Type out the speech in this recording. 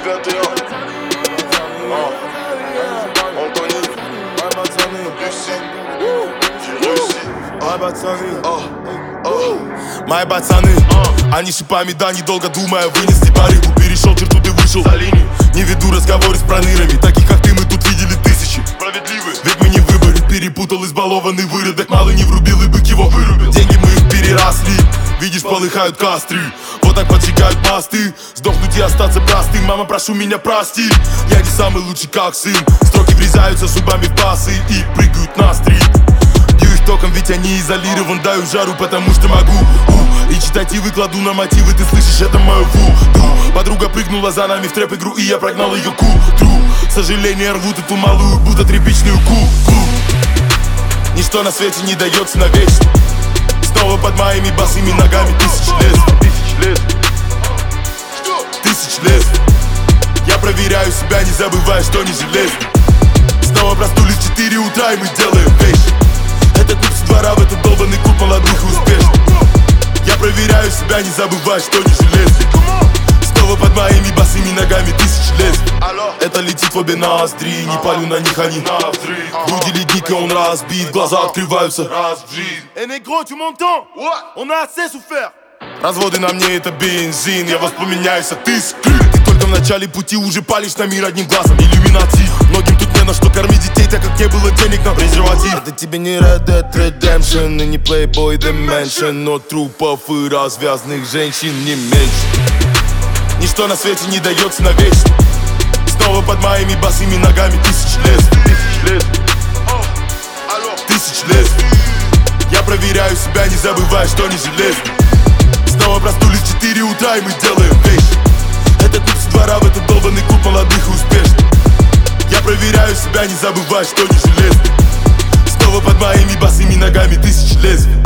21. Anthony, Lucie, j'ai réussi. Мои пацаны, они шипами, да, недолго думая, вынести барыгу. Перешел черту, ты вышел за линию. Не веду разговоры с пронырами, таких как ты мы тут видели тысячи. Справедливый, ведь мы не в выборе, перепутал избалованный выродок. Мало не врубил и бык его вырубил. Деньги мы их переросли, видишь, полыхают костры. Вот так поджигают мосты, сдохнуть и остаться простым. Мама, прошу меня прости, я не самый лучший как сын. Строки врезаются зубами в басы и прыгают на стрит. Бью их током, ведь я не изолирован, даю жару, потому что могу. И читативы кладу на мотивы, ты слышишь, это мое вуду. Подруга прыгнула за нами в трэп-игру, и я прогнал ее ку-тру. Сожаления рвут эту малую, будто тряпичную ку-ку. Ничто на свете не дается навечно. Снова под моими босыми ногами тысячи лет. Тысяч лет. Я проверяю себя, не забывая, что не железный. Снова проснулись в 4 утра, и мы делаем вещи. Это клуб с двора, в этот долбанный клуб молодых и успешных. Я проверяю себя, не забывая, что не железный. Снова под моими босыми ногами тысячи лет. Это летит в обе ноздри, не палю на них, они на взрыв. Груди ледник, и он разбит, глаза открываются. Эй, негро, tu m'entends? On a assez souffert. Разводы на мне это бензин, я воспламеняюсь от искр. Ты только в начале пути уже палишь на мир одним глазом. Иллюминати. Многим тут не на что кормить детей, так как не было денег на презерватив. Это тебе не Red Dead Redemption и не Playboy Dimension, но трупов и развязных женщин не меньше. Ничто на свете не дается навечно. Снова под моими босыми ногами тысячи лет. Тысяч лет. Я проверяю себя, не забывая, что не железный. Снова проснулись в 4 утра, и мы делаем вещи. Это клуб с двора, в этот долбанный клуб молодых и успешных. Я проверяю себя, не забывая, что не железный. Снова под моими босыми ногами тысячи лет.